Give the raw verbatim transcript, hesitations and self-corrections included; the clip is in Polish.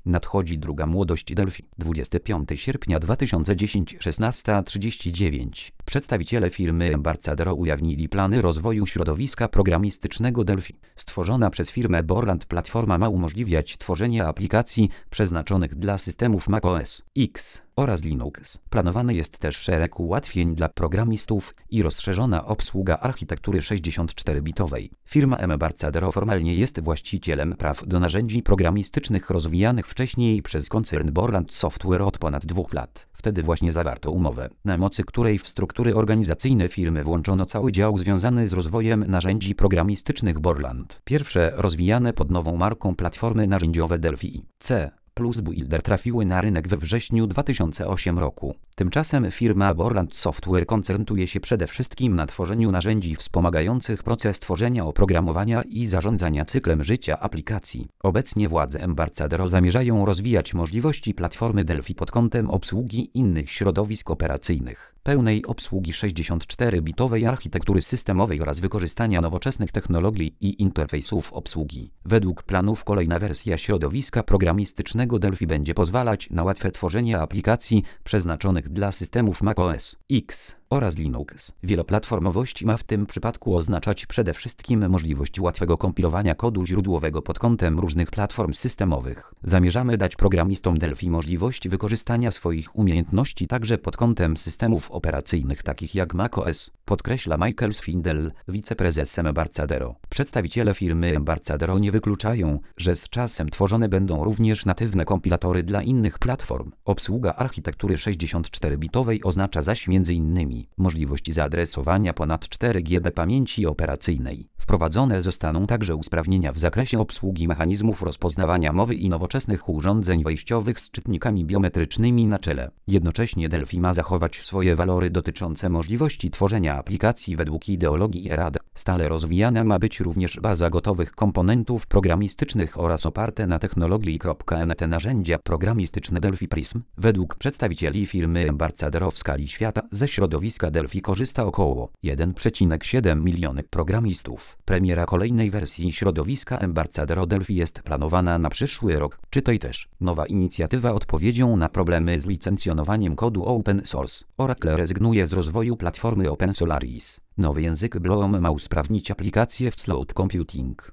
Nadchodzi druga młodość Delphi. dwudziestego piątego sierpnia dwa tysiące dziesiątego, szesnasta trzydzieści dziewięć. Przedstawiciele firmy Embarcadero ujawnili plany rozwoju środowiska programistycznego Delphi. Stworzona przez firmę Borland platforma ma umożliwiać tworzenie aplikacji przeznaczonych dla systemów macOS X oraz Linux. Planowany jest też szereg ułatwień dla programistów i rozszerzona obsługa architektury sześćdziesiąt cztery bitowej. Firma Embarcadero formalnie jest właścicielem praw do narzędzi programistycznych rozwijanych wcześniej przez koncern Borland Software od ponad dwóch lat. Wtedy właśnie zawarto umowę, na mocy której w struktury organizacyjne firmy włączono cały dział związany z rozwojem narzędzi programistycznych Borland. Pierwsze rozwijane pod nową marką platformy narzędziowe Delphi C plus Builder trafiły na rynek we wrześniu dwa tysiące ósmego roku. Tymczasem firma Borland Software koncentruje się przede wszystkim na tworzeniu narzędzi wspomagających proces tworzenia oprogramowania i zarządzania cyklem życia aplikacji. Obecnie władze Embarcadero zamierzają rozwijać możliwości platformy Delphi pod kątem obsługi innych środowisk operacyjnych, pełnej obsługi sześćdziesiąt cztery bitowej architektury systemowej oraz wykorzystania nowoczesnych technologii i interfejsów obsługi. Według planów kolejna wersja środowiska programistycznego Delphi będzie pozwalać na łatwe tworzenie aplikacji przeznaczonych dla systemów macOS X oraz Linux. Wieloplatformowość ma w tym przypadku oznaczać przede wszystkim możliwość łatwego kompilowania kodu źródłowego pod kątem różnych platform systemowych. Zamierzamy dać programistom Delphi możliwość wykorzystania swoich umiejętności także pod kątem systemów operacyjnych takich jak macOS, podkreśla Michael Swindell, wiceprezes Embarcadero. Przedstawiciele firmy Embarcadero nie wykluczają, że z czasem tworzone będą również natywne kompilatory dla innych platform. Obsługa architektury sześćdziesiąt cztery bitowej oznacza zaś między innymi możliwość zaadresowania ponad cztery giga pamięci operacyjnej. Wprowadzone zostaną także usprawnienia w zakresie obsługi mechanizmów rozpoznawania mowy i nowoczesnych urządzeń wejściowych z czytnikami biometrycznymi na czele. Jednocześnie Delphi ma zachować swoje walory dotyczące możliwości tworzenia aplikacji według ideologii E R A D. Stale rozwijana ma być również baza gotowych komponentów programistycznych oraz oparte na technologii .N T narzędzia programistyczne Delphi Prism. Według przedstawicieli firmy Embarcadero w skali świata ze środowiska Delphi korzysta około jeden przecinek siedem miliona programistów. Premiera kolejnej wersji środowiska Embarcadero Delphi jest planowana na przyszły rok. Czytaj też: nowa inicjatywa odpowiedzią na problemy z licencjonowaniem kodu open source. Oracle rezygnuje z rozwoju platformy Open Solaris. Nowy język Bloom ma usprawnić aplikacje w cloud computing.